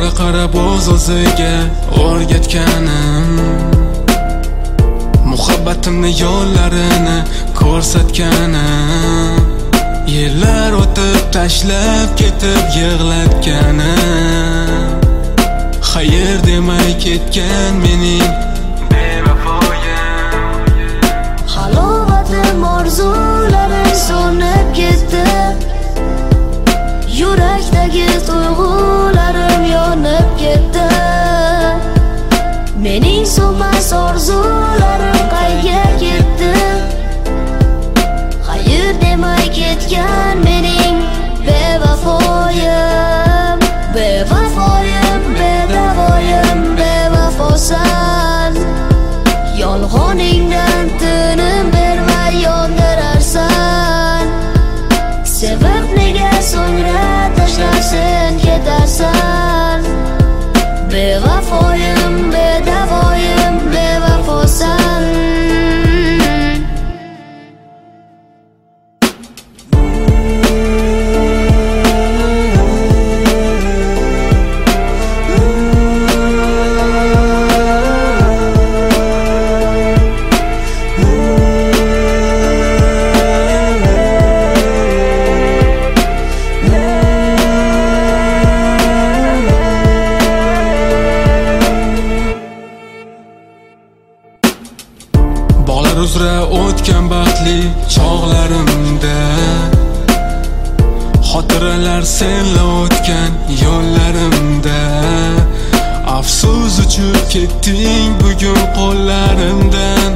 qora qarab o'z-o'ziga o'rgatganim, muhabbatimni yo'llarini ko'rsatganim, yillar o'tib tashlab ketib yig'latganim, xayr demay ketgan mening bevafoyim. Halovatim orzularim so'nib ketdi, yurakdagi tuyg'ularim yonib ketdi. Mening so'nmas orzularim qayga ketdi, xayr demay ketgan mening bevafoyim. Bevafoyim, bedavoyim, bevafosan, yolg'oningdan tinim bermay yondirarsan. Sevib nega so'ngra tashlab sen ketarsan? Bevafoyim, bedavoyim, bevafosan. Bog'lar uzra o'tgan baxtli chog'larimda, xotiralar senla o'tgan yo'llarimda. Afsus uchib ketding bugun qo'llarimdan,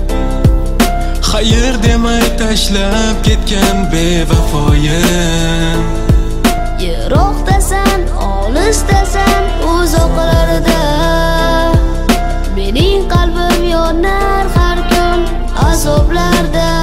xayr demay tashlab ketgan bevafoyim. Yiroqdasan, olisdasan, uzoqlarda, mening qalbim yonar har kun azoblarda.